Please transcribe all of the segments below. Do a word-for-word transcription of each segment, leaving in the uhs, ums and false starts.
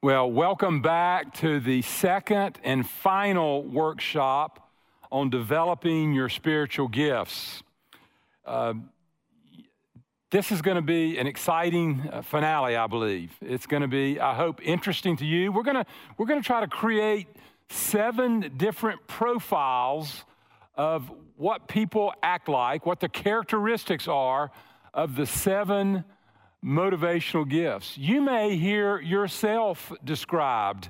Well, welcome back to the second and final workshop on developing your spiritual gifts. Uh, this is going to be an exciting uh, finale, I believe. It's going to be, I hope, interesting to you. We're going to we're going to try to create seven different profiles of what people act like, what the characteristics are of the seven motivational gifts. You may hear yourself described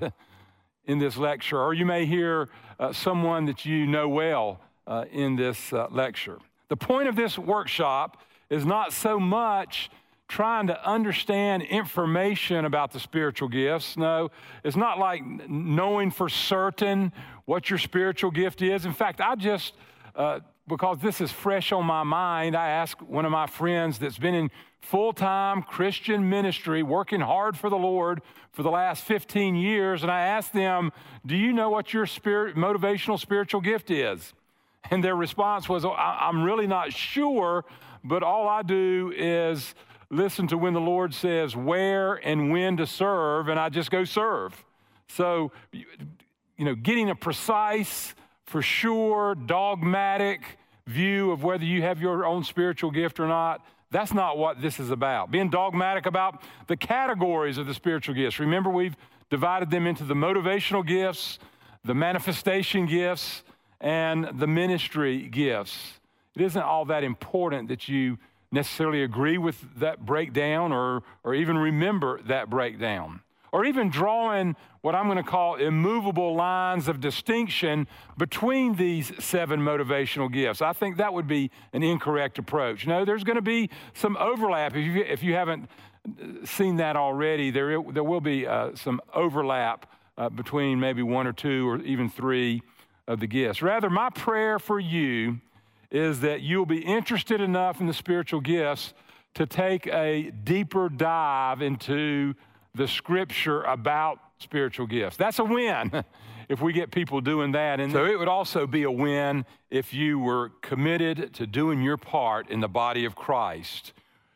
in this lecture, or you may hear uh, someone that you know well uh, in this uh, lecture. The point of this workshop is not so much trying to understand information about the spiritual gifts. No, it's not like knowing for certain what your spiritual gift is. In fact, I just, uh, because this is fresh on my mind, I asked one of my friends that's been in full-time Christian ministry, working hard for the Lord for the last fifteen years, and I asked them, do you know what your spirit, motivational spiritual gift is? And their response was, oh, I'm really not sure, but all I do is listen to when the Lord says where and when to serve, and I just go serve. So, you know, getting a precise, for sure, dogmatic view of whether you have your own spiritual gift or not, that's not what this is about. Being dogmatic about the categories of the spiritual gifts. Remember, we've divided them into the motivational gifts, the manifestation gifts, and the ministry gifts. It isn't all that important that you necessarily agree with that breakdown or, or even remember that breakdown, or even drawing what I'm going to call immovable lines of distinction between these seven motivational gifts. I think that would be an incorrect approach. No, there's going to be some overlap. If you, if you haven't seen that already, there, there will be uh, some overlap uh, between maybe one or two or even three of the gifts. Rather, my prayer for you is that you'll be interested enough in the spiritual gifts to take a deeper dive into the scripture about spiritual gifts. That's a win if we get people doing that. And so it would also be a win if you were committed to doing your part in the body of Christ.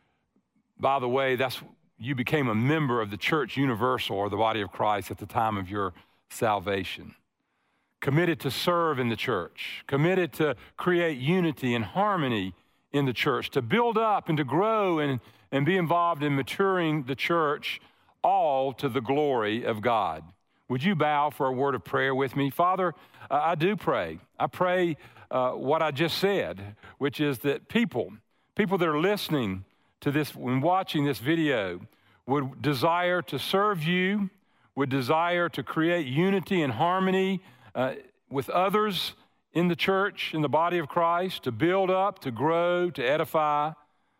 By the way, that's you became a member of the Church Universal, or the body of Christ, at the time of your salvation. Committed to serve in the church, committed to create unity and harmony in the church, to build up and to grow and, and be involved in maturing the church, all to the glory of God. Would you bow for a word of prayer with me? Father, uh, I do pray. I pray uh, what I just said, which is that people, people that are listening to this and watching this video would desire to serve you, would desire to create unity and harmony uh, with others in the church, in the body of Christ, to build up, to grow, to edify,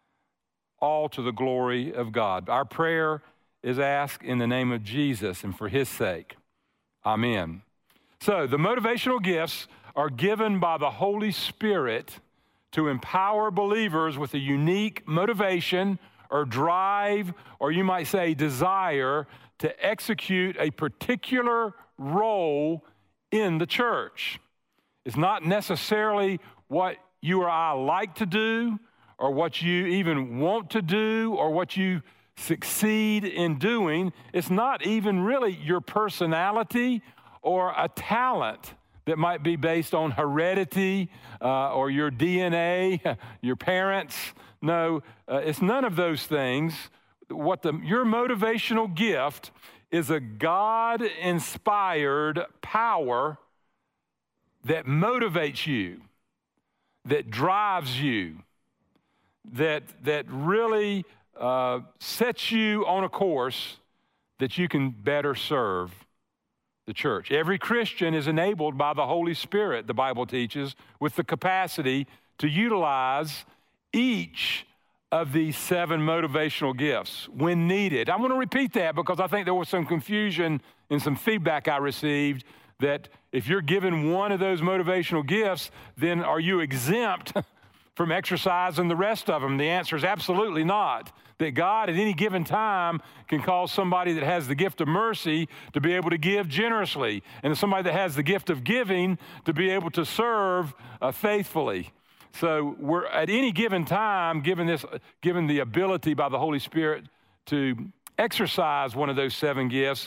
all to the glory of God. Our prayer is asked in the name of Jesus and for his sake. Amen. So the motivational gifts are given by the Holy Spirit to empower believers with a unique motivation or drive, or you might say desire, to execute a particular role in the church. It's not necessarily what you or I like to do, or what you even want to do, or what you succeed in doing. It's not even really your personality or a talent that might be based on heredity uh, or your D N A, your parents. No, uh, it's none of those things. What the, your motivational gift is a God-inspired power that motivates you, that drives you, that, that really Uh, sets you on a course that you can better serve the church. Every Christian is enabled by the Holy Spirit, the Bible teaches, with the capacity to utilize each of these seven motivational gifts when needed. I want to repeat that because I think there was some confusion in some feedback I received that if you're given one of those motivational gifts, then are you exempt from exercising the rest of them? The answer is absolutely not. That God at any given time can cause somebody that has the gift of mercy to be able to give generously, and somebody that has the gift of giving to be able to serve uh, faithfully. So we're at any given time given this, given the ability by the Holy Spirit to exercise one of those seven gifts,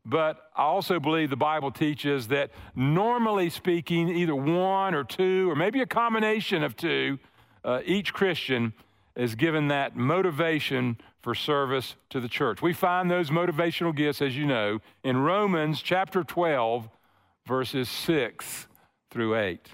but I also believe the Bible teaches that normally speaking, either one or two, or maybe a combination of two, uh, each Christian is given that motivation for service to the church. We find those motivational gifts, as you know, in Romans chapter twelve, verses six through eight.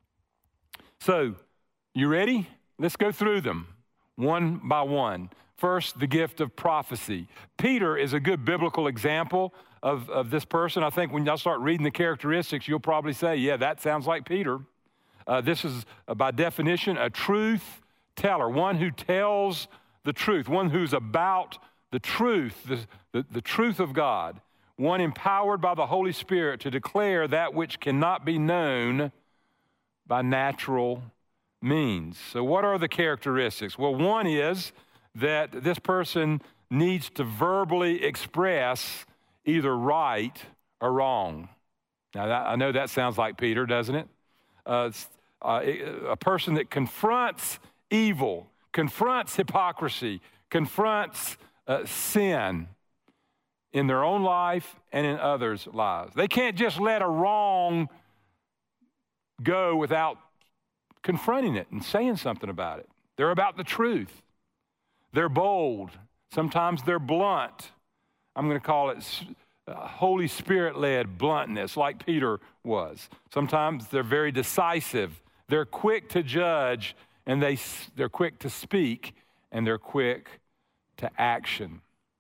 So, you ready? Let's go through them one by one. First, the gift of prophecy. Peter is a good biblical example of, of this person. I think when y'all start reading the characteristics, you'll probably say, yeah, that sounds like Peter. Uh, this is, uh, by definition, a truth teller, one who tells the truth, one who's about the truth, the, the, the truth of God, one empowered by the Holy Spirit to declare that which cannot be known by natural means. So what are the characteristics? Well, one is that this person needs to verbally express either right or wrong. Now, that, I know that sounds like Peter, doesn't it? Uh, uh, a person that confronts evil, confronts hypocrisy, confronts uh, sin in their own life and in others' lives. They can't just let a wrong go without confronting it and saying something about it. They're about the truth. They're bold. Sometimes they're blunt. I'm going to call it uh, Holy Spirit-led bluntness, like Peter was. Sometimes they're very decisive. They're quick to judge, and they, they're quick to speak, and they're quick to action.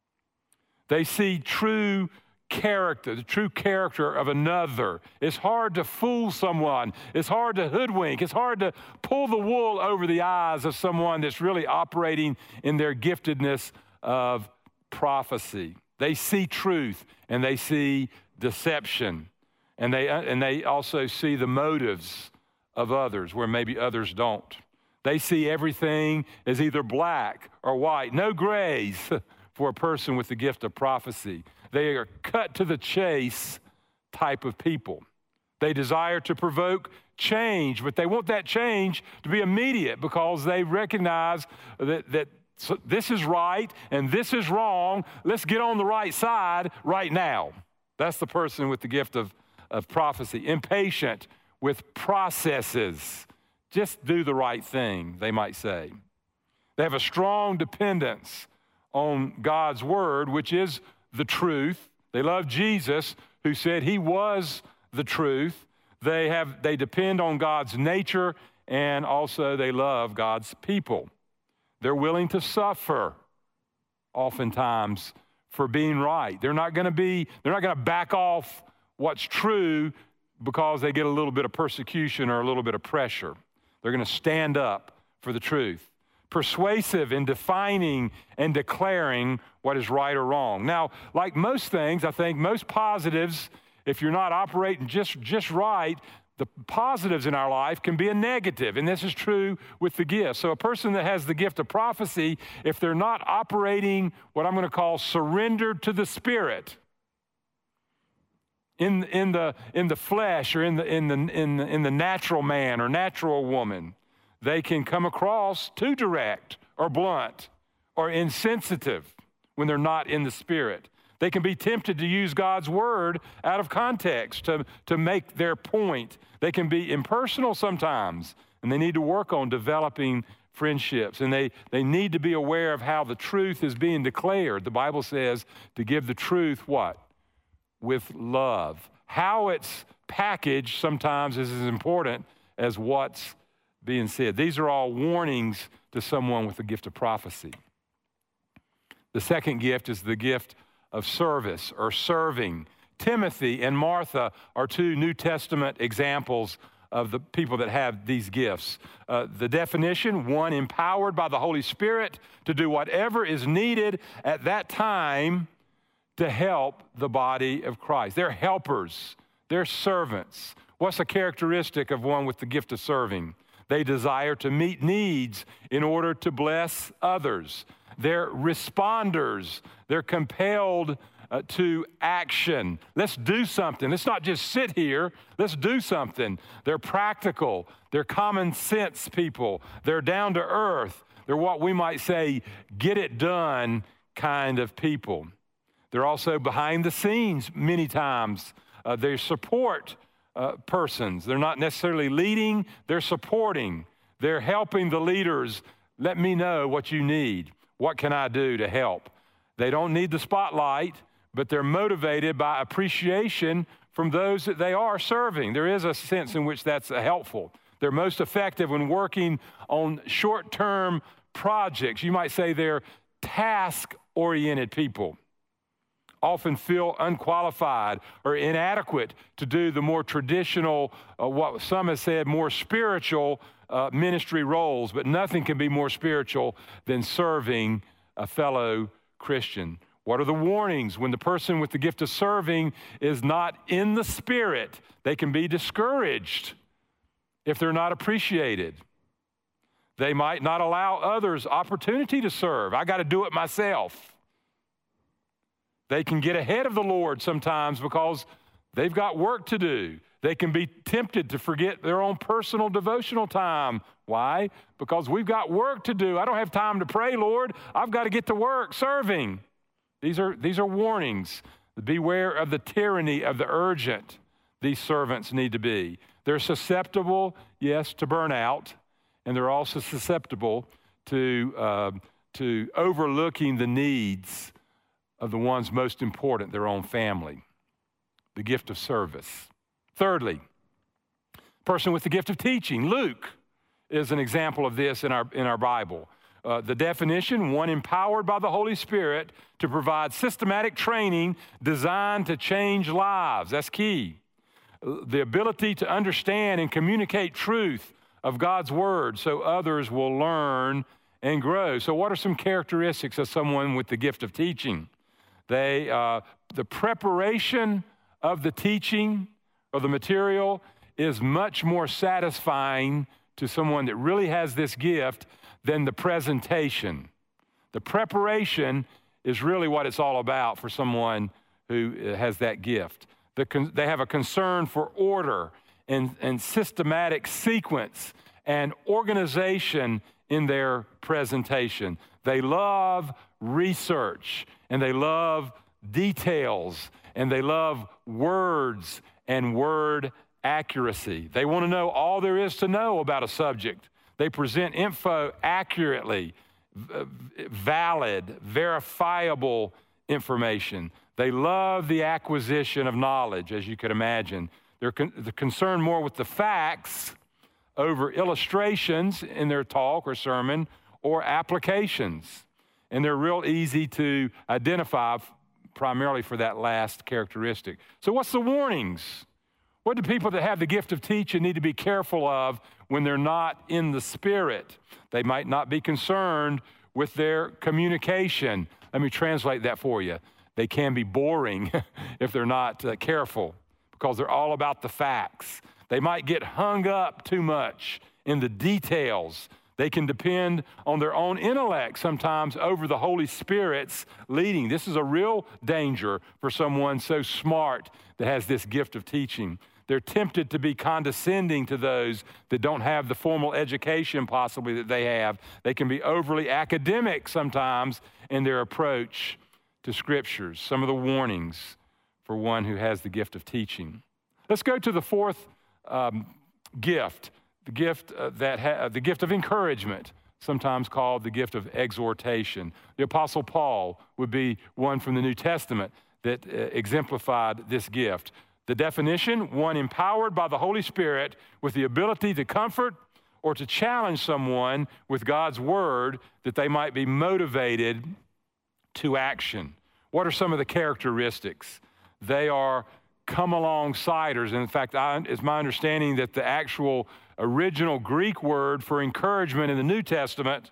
They see true character, the true character of another. It's hard to fool someone. It's hard to hoodwink. It's hard to pull the wool over the eyes of someone that's really operating in their giftedness of prophecy. They see truth, and they see deception, and they, and they also see the motives of others where maybe others don't. They see everything as either black or white, no grays for a person with the gift of prophecy. They are cut to the chase type of people. They desire to provoke change, but they want that change to be immediate because they recognize that, that this is right and this is wrong. Let's get on the right side right now. That's the person with the gift of, of prophecy. Impatient with processes. Just do the right thing, they might say. They have a strong dependence on God's word, which is the truth. They love Jesus, who said he was the truth. They have, they depend on God's nature, and also they love God's people. They're willing to suffer oftentimes for being right. They're not going to be, they're not going to back off what's true because they get a little bit of persecution or a little bit of pressure. They're going to stand up for the truth. Persuasive in defining and declaring what is right or wrong. Now, like most things, I think most positives, if you're not operating just, just right, the positives in our life can be a negative, and this is true with the gift. So a person that has the gift of prophecy, if they're not operating what I'm going to call surrendered to the Spirit, in, in, the, in the flesh or in the, in, the, in, the, in the natural man or natural woman, they can come across too direct or blunt or insensitive when they're not in the Spirit. They can be tempted to use God's word out of context to, to make their point. They can be impersonal sometimes, and they need to work on developing friendships. And they, they need to be aware of how the truth is being declared. The Bible says to give the truth what? With love. How it's packaged sometimes is as important as what's being said. These are all warnings to someone with the gift of prophecy. The second gift is the gift of service or serving. Timothy and Martha are two New Testament examples of the people that have these gifts. Uh, the definition, one empowered by the Holy Spirit to do whatever is needed at that time to help the body of Christ. They're helpers. They're servants. What's a characteristic of one with the gift of serving? They desire to meet needs in order to bless others. They're responders. They're compelled uh, to action. Let's do something. Let's not just sit here. Let's do something. They're practical. They're common sense people. They're down to earth. They're what we might say, get it done kind of people. They're also behind the scenes many times. Uh, they support uh, persons. They're not necessarily leading, they're supporting. They're helping the leaders. Let me know what you need. What can I do to help? They don't need the spotlight, but they're motivated by appreciation from those that they are serving. There is a sense in which that's helpful. They're most effective when working on short-term projects. You might say they're task-oriented people. Often feel unqualified or inadequate to do the more traditional, uh, what some have said, more spiritual uh, ministry roles, but nothing can be more spiritual than serving a fellow Christian. What are the warnings when the person with the gift of serving is not in the Spirit? They can be discouraged if they're not appreciated. They might not allow others opportunity to serve. I got to do it myself. They can get ahead of the Lord sometimes because they've got work to do. They can be tempted to forget their own personal devotional time. Why? Because we've got work to do. I don't have time to pray, Lord. I've got to get to work serving. These are, these are warnings. Beware of the tyranny of the urgent. These servants need to be. They're susceptible, yes, to burnout, and they're also susceptible to, uh, to overlooking the needs of the ones most important, their own family. The gift of service. Thirdly, person with the gift of teaching. Luke is an example of this in our, in our Bible. Uh, the definition, one empowered by the Holy Spirit to provide systematic training designed to change lives. That's key. The ability to understand and communicate truth of God's Word so others will learn and grow. So what are some characteristics of someone with the gift of teaching? They, uh, the preparation of the teaching or the material is much more satisfying to someone that really has this gift than the presentation. The preparation is really what it's all about for someone who has that gift. The con- they have a concern for order and, and systematic sequence and organization in their presentation. They love research, and they love details, and they love words and word accuracy. They want to know all there is to know about a subject. They present info accurately, valid, verifiable information. They love the acquisition of knowledge, as you could imagine. They're, con- they're concerned more with the facts over illustrations in their talk or sermon or applications. And they're real easy to identify primarily for that last characteristic. So what's the warnings? What do people that have the gift of teaching need to be careful of when they're not in the Spirit? They might not be concerned with their communication. Let me translate that for you. They can be boring if they're not uh, careful because they're all about the facts. They might get hung up too much in the details. They can depend on their own intellect sometimes over the Holy Spirit's leading. This is a real danger for someone so smart that has this gift of teaching. They're tempted to be condescending to those that don't have the formal education possibly that they have. They can be overly academic sometimes in their approach to scriptures. Some of the warnings for one who has the gift of teaching. Let's go to the fourth um, gift. The gift uh, that ha- the gift of encouragement, sometimes called the gift of exhortation. The Apostle Paul would be one from the New Testament that uh, exemplified this gift. The definition, one empowered by the Holy Spirit with the ability to comfort or to challenge someone with God's word that they might be motivated to action. What are some of the characteristics? They are come-alongsiders. And in fact, I, it's my understanding that the actual original Greek word for encouragement in the New Testament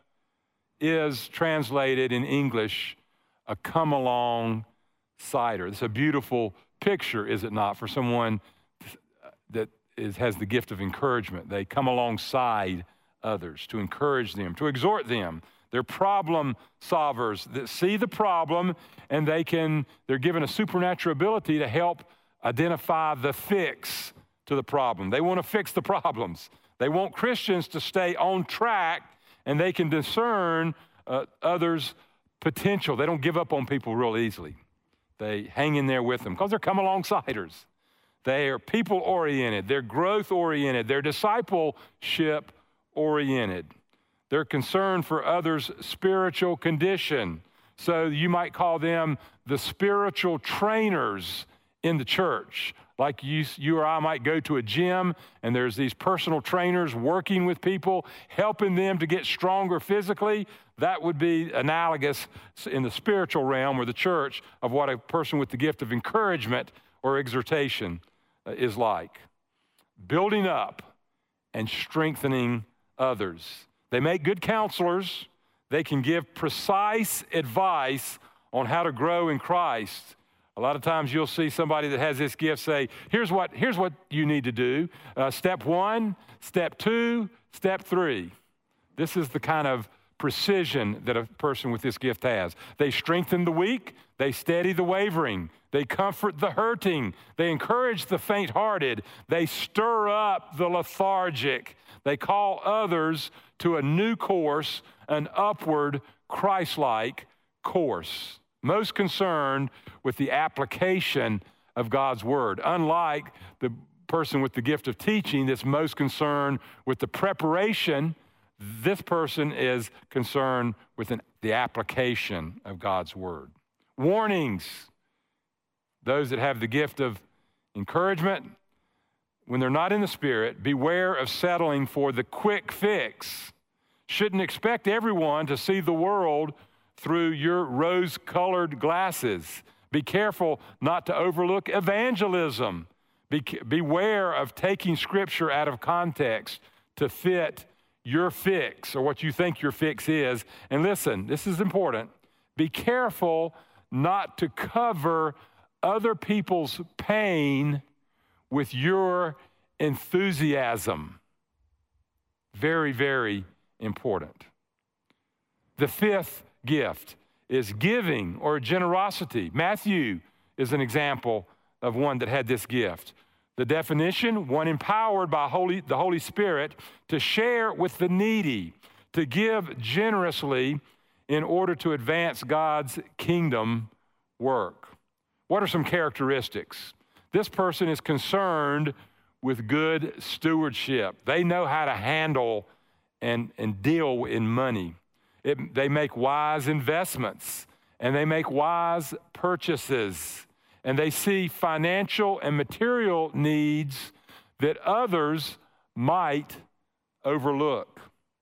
is translated in English, a come-along-sider. It's a beautiful picture, is it not, for someone that is, has the gift of encouragement. They come alongside others to encourage them, to exhort them. They're problem solvers that see the problem, and they can, they're given a supernatural ability to help identify the fix to the problem. They want to fix the problems. They want Christians to stay on track, and they can discern uh, others' potential. They don't give up on people real easily. They hang in there with them because they're come-alongsiders. They are people-oriented. They're growth-oriented. They're discipleship-oriented. They're concerned for others' spiritual condition. So you might call them the spiritual trainers in the church. Like you, you or I might go to a gym, and there's these personal trainers working with people, helping them to get stronger physically. That would be analogous in the spiritual realm or the church of what a person with the gift of encouragement or exhortation is like. Building up and strengthening others. They make good counselors. They can give precise advice on how to grow in Christ. A lot of times you'll see somebody that has this gift say, here's what, here's what you need to do. Uh, step one, step two, step three. This is the kind of precision that a person with this gift has. They strengthen the weak. They steady the wavering. They comfort the hurting. They encourage the faint-hearted. They stir up the lethargic. They call others to a new course, an upward Christ-like course. Most concerned with the application of God's word, unlike the person with the gift of teaching that's most concerned with the preparation. This person is concerned with an, the application of God's word. Warnings. Those that have the gift of encouragement, when they're not in the Spirit, beware of settling for the quick fix. Shouldn't expect everyone to see the world through your rose-colored glasses. Be careful not to overlook evangelism. Be, beware of taking Scripture out of context to fit your fix or what you think your fix is. And listen, this is important. Be careful not to cover other people's pain with your enthusiasm. Very, very important. The fifth gift is giving or generosity. Matthew is an example of one that had this gift. The definition, one empowered by Holy, the Holy Spirit to share with the needy, to give generously in order to advance God's kingdom work. What are some characteristics? This person is concerned with good stewardship. They know how to handle and, and deal in money. It, they make wise investments, and they make wise purchases, and they see financial and material needs that others might overlook.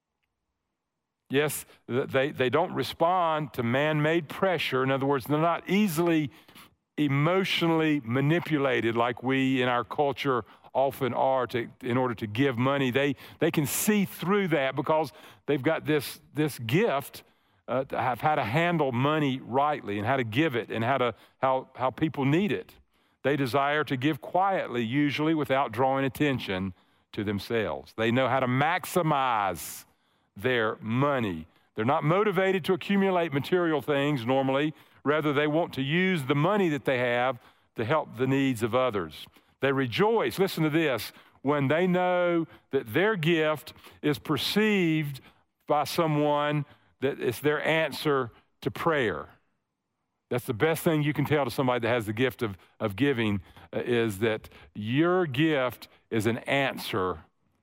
Yes, they, they don't respond to man-made pressure. In other words, they're not easily emotionally manipulated like we in our culture often are to, in order to give money. They, they can see through that because they've got this, this gift uh, to have how to handle money rightly and how to give it and how, to, how, how people need it. They desire to give quietly, usually without drawing attention to themselves. They know how to maximize their money. They're not motivated to accumulate material things normally. Rather, they want to use the money that they have to help the needs of others. They rejoice, listen to this, when they know that their gift is perceived by someone that it's their answer to prayer. That's the best thing you can tell to somebody that has the gift of, of giving uh, is that your gift is an answer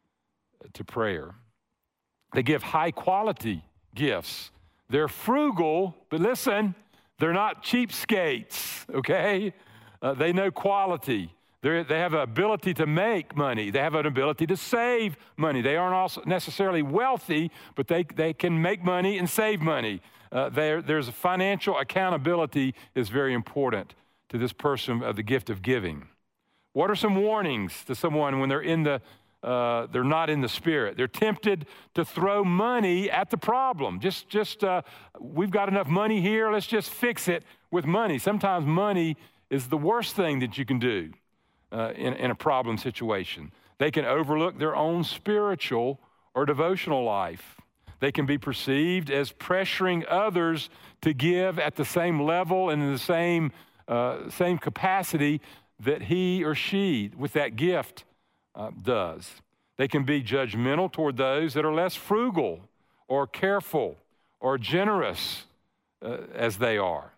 to prayer. They give high quality gifts. They're frugal, but listen, they're not cheapskates, okay? Uh, they know quality. They're, they have an ability to make money. They have an ability to save money. They aren't also necessarily wealthy, but they, they can make money and save money. Uh, there's a financial accountability is very important to this person of the gift of giving. What are some warnings to someone when they're in the uh, they're not in the Spirit? They're tempted to throw money at the problem. Just, just uh, we've got enough money here. Let's just fix it with money. Sometimes money is the worst thing that you can do uh, in, in a problem situation. They can overlook their own spiritual or devotional life. They can be perceived as pressuring others to give at the same level and in the same, uh, same capacity that he or she with that gift uh, does. They can be judgmental toward those that are less frugal or careful or generous uh, as they are.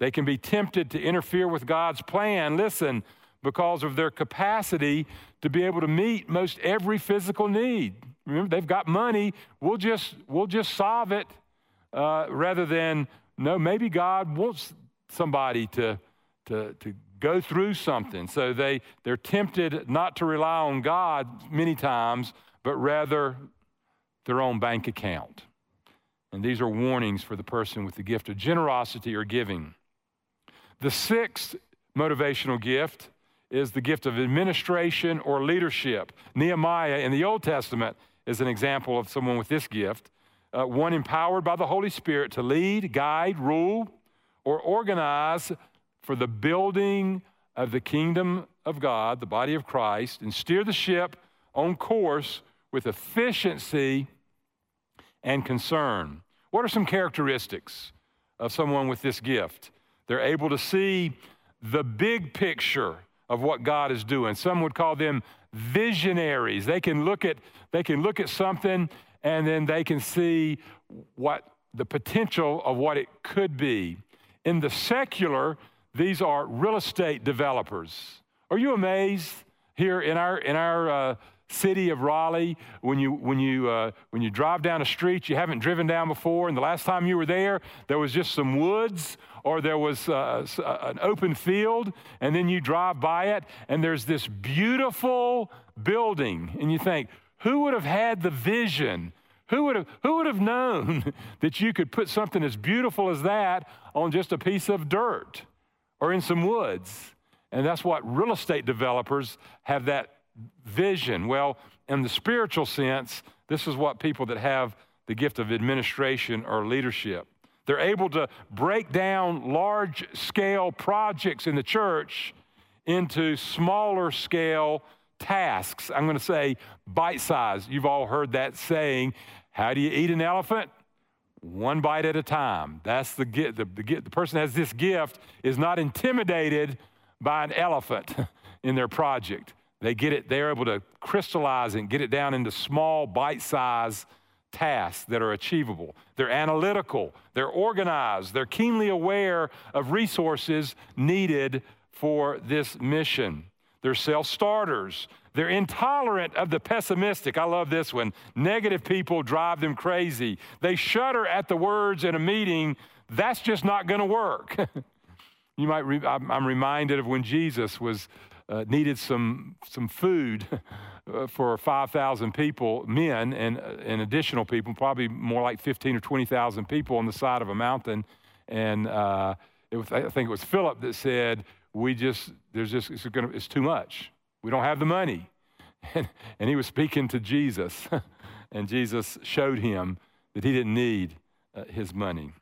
They can be tempted to interfere with God's plan, listen, because of their capacity to be able to meet most every physical need. Remember, they've got money. We'll just, we'll just solve it uh, rather than, no, maybe God wants somebody to, to, to go through something. So they, they're tempted not to rely on God many times, but rather their own bank account. And these are warnings for the person with the gift of generosity or giving. The sixth motivational gift is the gift of administration or leadership. Nehemiah in the Old Testament is an example of someone with this gift, uh, one empowered by the Holy Spirit to lead, guide, rule, or organize for the building of the kingdom of God, the body of Christ, and steer the ship on course with efficiency and concern. What are some characteristics of someone with this gift? They're able to see the big picture of what God is doing. Some would call them visionaries. They can look at, they can look at something and then they can see what the potential of what it could be. In the secular, these are real estate developers. Are you amazed here in our in our uh, city of Raleigh, when you when you uh, when you drive down a street you haven't driven down before, and the last time you were there, there was just some woods or there was uh, an open field, and then you drive by it, and there's this beautiful building, and you think, who would have had the vision? Who would have who would have known that you could put something as beautiful as that on just a piece of dirt or in some woods? And that's what real estate developers have, that vision. Well, in the spiritual sense, this is what people that have the gift of administration or leadership. They're able to break down large-scale projects in the church into smaller-scale tasks. I'm going to say bite-sized. You've all heard that saying, how do you eat an elephant? One bite at a time. That's the gift. The, the, the person that has this gift is not intimidated by an elephant in their project. They get it, they're able to crystallize and get it down into small bite-sized tasks that are achievable. They're analytical, they're organized, they're keenly aware of resources needed for this mission. They're self-starters. They're intolerant of the pessimistic. I love this one. Negative people drive them crazy. They shudder at the words in a meeting, that's just not going to work. You might, re I'm reminded of when Jesus was uh, needed some some food for five thousand people, men, and, and additional people, probably more like fifteen or twenty thousand people on the side of a mountain. And uh, it was, I think it was Philip that said, we just, there's just, it's, gonna, it's too much. We don't have the money. And, and he was speaking to Jesus, and Jesus showed him that he didn't need uh, his money.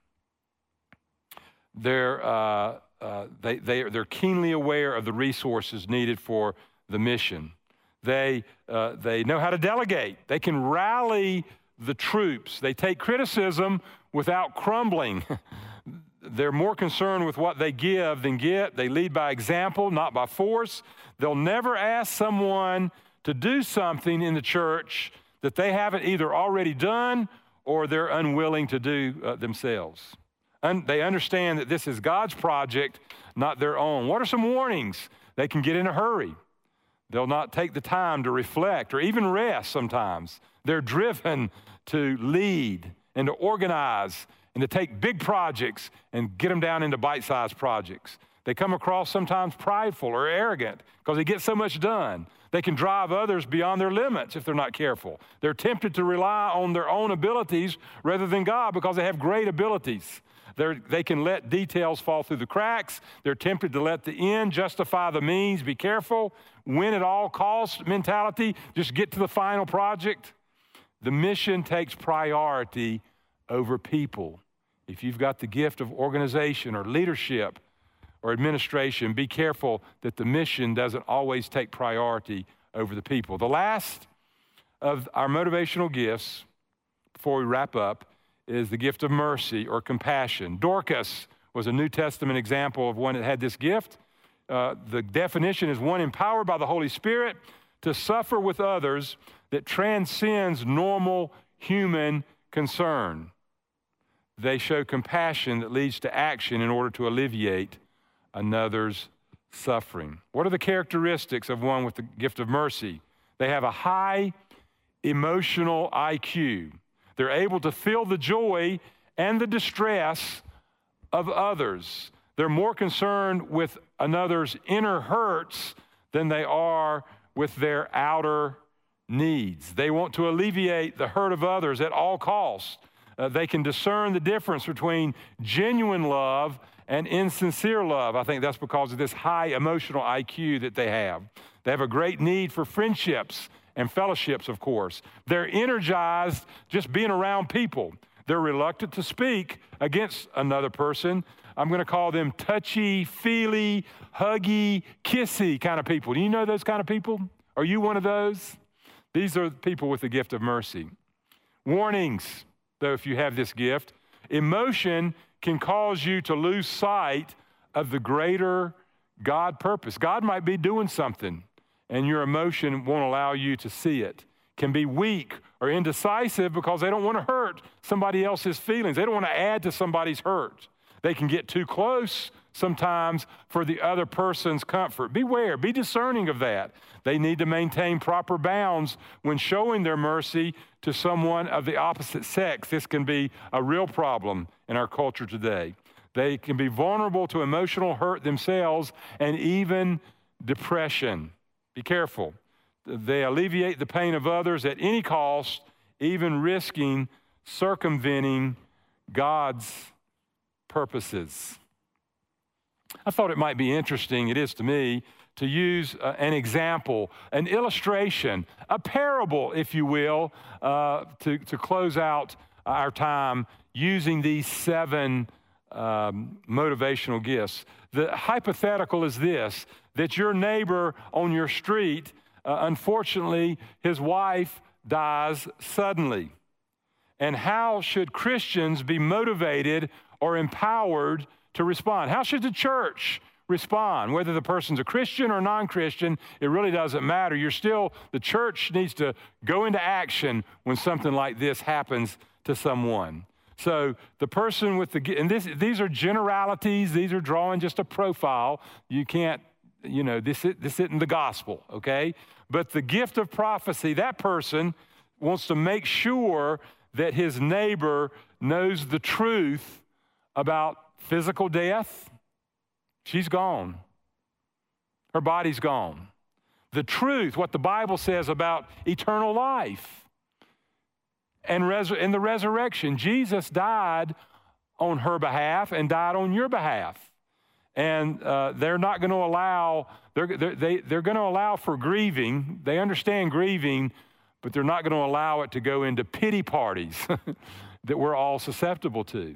They're, uh, uh, they, they, they're keenly aware of the resources needed for the mission. They, uh, they know how to delegate. They can rally the troops. They take criticism without crumbling. They're more concerned with what they give than get. They lead by example, not by force. They'll never ask someone to do something in the church that they haven't either already done or they're unwilling to do uh, themselves. Un they understand that this is God's project, not their own. What are some warnings? They can get in a hurry. They'll not take the time to reflect or even rest sometimes. They're driven to lead and to organize and to take big projects and get them down into bite-sized projects. They come across sometimes prideful or arrogant because they get so much done. They can drive others beyond their limits if they're not careful. They're tempted to rely on their own abilities rather than God because they have great abilities. They're, they can let details fall through the cracks. They're tempted to let the end justify the means. Be careful. Win at all costs mentality. Just get to the final project. The mission takes priority over people. If you've got the gift of organization or leadership or administration, be careful that the mission doesn't always take priority over the people. The last of our motivational gifts, before we wrap up, is the gift of mercy or compassion. Dorcas was a New Testament example of one that had this gift. Uh, the definition is one empowered by the Holy Spirit to suffer with others that transcends normal human concern. they show compassion that leads to action in order to alleviate another's suffering. What are the characteristics of one with the gift of mercy? They have a high emotional I Q. They're able to feel the joy and the distress of others. They're more concerned with another's inner hurts than they are with their outer needs. They want to alleviate the hurt of others at all costs. Uh, they can discern the difference between genuine love and insincere love. I think that's because of this high emotional I Q that they have. They have a great need for friendships and fellowships, of course. They're energized just being around people. They're reluctant to speak against another person. I'm going to call them touchy-feely, huggy, kissy kind of people. Do you know those kind of people? Are you one of those? These are people with the gift of mercy. Warnings, though, if you have this gift. Emotion can cause you to lose sight of the greater God purpose. God might be doing something, and your emotion won't allow you to see it. Can be weak or indecisive because they don't want to hurt somebody else's feelings. They don't want to add to somebody's hurt. They can get too close sometimes for the other person's comfort. Beware, be discerning of that. They need to maintain proper bounds when showing their mercy to someone of the opposite sex. This can be a real problem in our culture today. They can be vulnerable to emotional hurt themselves and even depression. Be careful. They alleviate the pain of others at any cost, even risking circumventing God's purposes. I thought it might be interesting, it is to me, to use uh, an example, an illustration, a parable, if you will, uh, to, to close out our time using these seven um, motivational gifts. The hypothetical is this, that your neighbor on your street, uh, unfortunately, his wife dies suddenly. And how should Christians be motivated or empowered to respond? How should the church respond? Whether the person's a Christian or non-Christian, it really doesn't matter. You're still, the church needs to go into action when something like this happens to someone. So the person with the, and this, these are generalities, these are drawing just a profile. You can't, you know, this, this isn't the gospel, okay? But the gift of prophecy, that person wants to make sure that his neighbor knows the truth about physical death. She's gone. Her body's gone. The truth, what the Bible says about eternal life and, res- and the resurrection. Jesus died on her behalf and died on your behalf. And uh, they're not going to allow, they're, they're, they, they're going to allow for grieving. They understand grieving, but they're not going to allow it to go into pity parties that we're all susceptible to.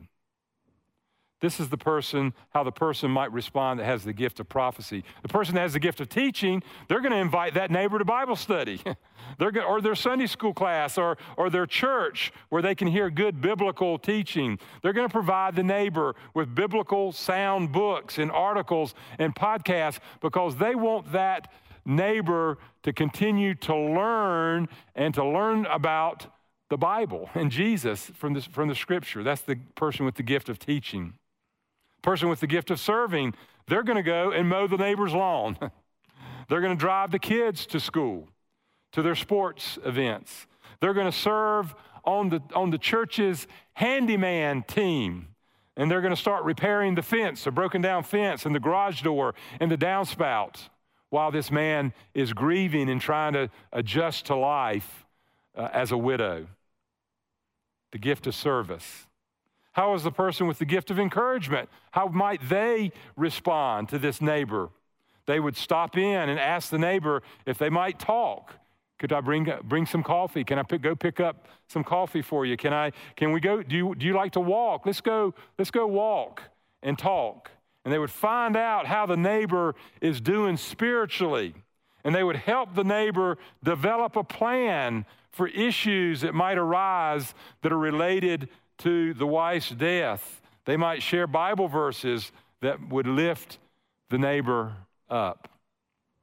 This is the person, how the person might respond that has the gift of prophecy. The person that has the gift of teaching, they're going to invite that neighbor to Bible study, they're going, or their Sunday school class, or, or their church where they can hear good biblical teaching. They're going to provide the neighbor with biblical sound books and articles and podcasts because they want that neighbor to continue to learn and to learn about the Bible and Jesus from the, from the Scripture. That's the person with the gift of teaching. Person with the gift of serving, they're going to go and mow the neighbor's lawn. They're going to drive the kids to school, to their sports events. They're going to serve on the, on the church's handyman team. And they're going to start repairing the fence, the broken down fence and the garage door and the downspout while this man is grieving and trying to adjust to life uh, as a widow. The gift of service. How is the person with the gift of encouragement? How might they respond to this neighbor? They would stop in and ask the neighbor if they might talk. Could I bring bring some coffee? Can I pick, go pick up some coffee for you? Can I? Can we go? Do you do you like to walk? Let's go. Let's go walk and talk. And they would find out how the neighbor is doing spiritually, and they would help the neighbor develop a plan for issues that might arise that are related to the wife's death. They might share Bible verses that would lift the neighbor up.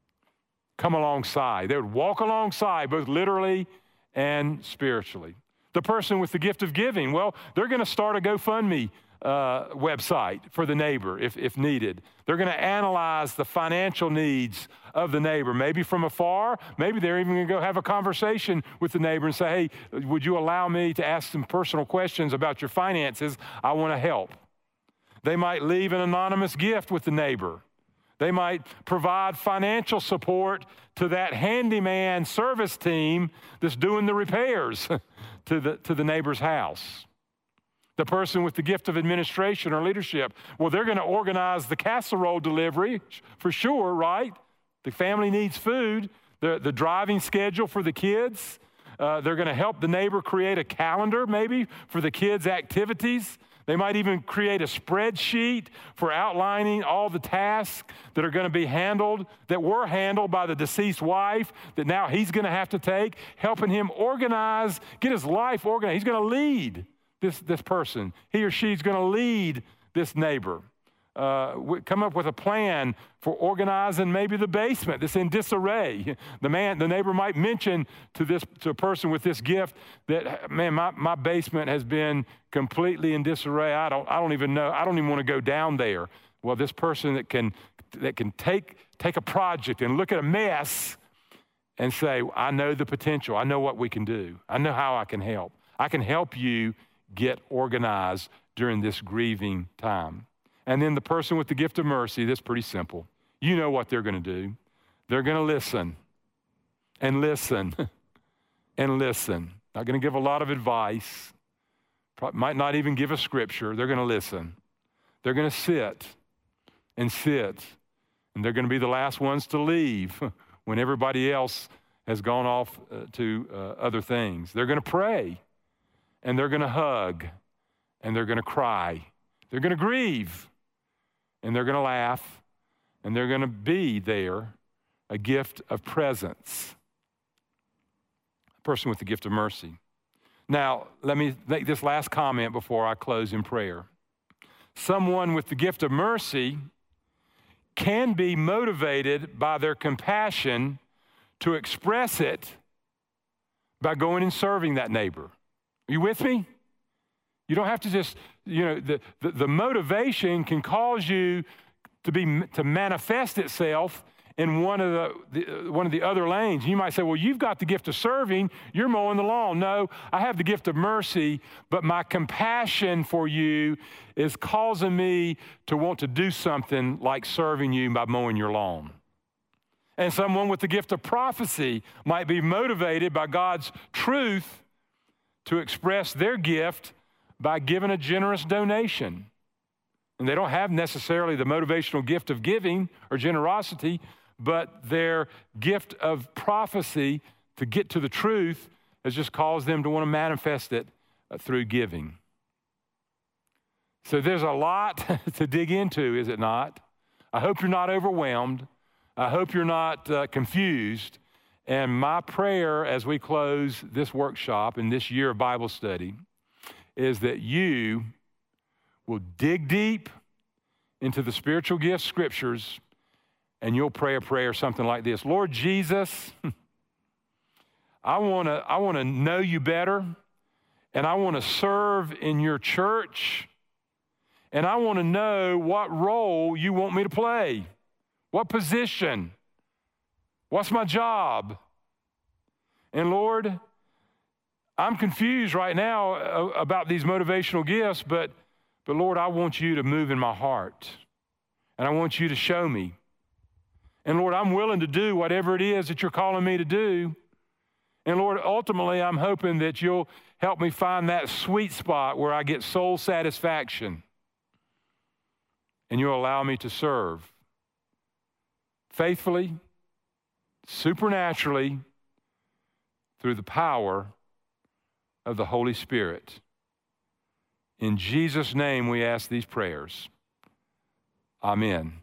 Come alongside. They would walk alongside, both literally and spiritually. The person with the gift of giving, well, they're going to start a GoFundMe uh, website for the neighbor if, if needed. They're going to analyze the financial needs of the neighbor, maybe from afar. Maybe they're even going to go have a conversation with the neighbor and say, hey, would you allow me to ask some personal questions about your finances? I want to help. They might leave an anonymous gift with the neighbor. They might provide financial support to that handyman service team that's doing the repairs to the, to the neighbor's house. The person with the gift of administration or leadership, well, they're going to organize the casserole delivery for sure, right? The family needs food. The, the driving schedule for the kids. Uh, they're going to help the neighbor create a calendar maybe for the kids' activities. They might even create a spreadsheet for outlining all the tasks that are going to be handled, that were handled by the deceased wife, that now he's going to have to take, helping him organize, get his life organized. He's going to lead this, this person. He or she's going to lead this neighbor. Uh, come up with a plan for organizing maybe the basement that's in disarray. The man, the neighbor might mention to this to a person with this gift that, man, my, my basement has been completely in disarray. I don't I don't even know. I don't even want to go down there. Well, this person that can that can take take a project and look at a mess and say, I know the potential. I know what we can do. I know how I can help. I can help you get organized during this grieving time. And then the person with the gift of mercy, that's pretty simple. You know what they're going to do. They're going to listen and listen and listen. Not going to give a lot of advice. Probably might not even give a scripture. They're going to listen. They're going to sit and sit. And they're going to be the last ones to leave when everybody else has gone off uh, to uh, other things. They're going to pray. And they're going to hug. And they're going to cry. They're going to grieve. And they're going to laugh, and they're going to be there, a gift of presence. A person with the gift of mercy. Now, let me make this last comment before I close in prayer. Someone with the gift of mercy can be motivated by their compassion to express it by going and serving that neighbor. Are you with me? You don't have to just, you know, the, the, the motivation can cause you to be to manifest itself in one of the, the one of the other lanes. You might say, well, you've got the gift of serving, you're mowing the lawn. No, I have the gift of mercy, but my compassion for you is causing me to want to do something like serving you by mowing your lawn. And someone with the gift of prophecy might be motivated by God's truth to express their gift by giving a generous donation. And they don't have necessarily the motivational gift of giving or generosity, but their gift of prophecy to get to the truth has just caused them to want to manifest it through giving. So there's a lot to dig into, is it not? I hope you're not overwhelmed. I hope you're not uh, confused. And my prayer as we close this workshop and this year of Bible study is that you will dig deep into the spiritual gift scriptures and you'll pray a prayer something like this. Lord Jesus, I want to I want to know you better, and I want to serve in your church, and I want to know what role you want me to play, what position, what's my job. And Lord, I'm confused right now about these motivational gifts, but, but Lord, I want you to move in my heart, and I want you to show me. And Lord, I'm willing to do whatever it is that you're calling me to do. And Lord, ultimately, I'm hoping that you'll help me find that sweet spot where I get soul satisfaction, and you'll allow me to serve faithfully, supernaturally, through the power of the Holy Spirit. In Jesus' name we ask these prayers. Amen.